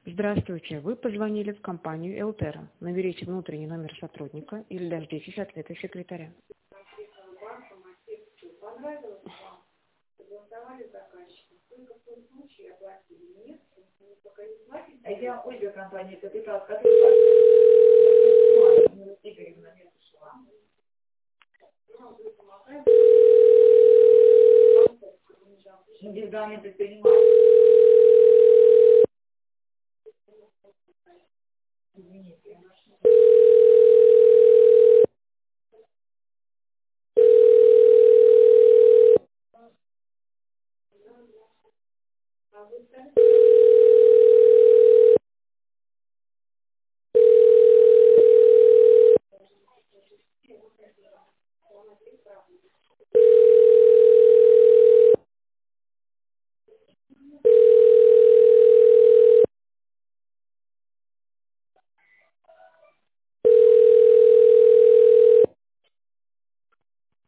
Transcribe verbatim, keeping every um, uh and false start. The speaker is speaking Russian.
Здравствуйте, вы позвонили в компанию Элтера. Наберите внутренний номер сотрудника или дождитесь ответа секретаря. Я Ольга, компания «Капитал», Игоревна мне пришла. Индивидуальный предприниматель.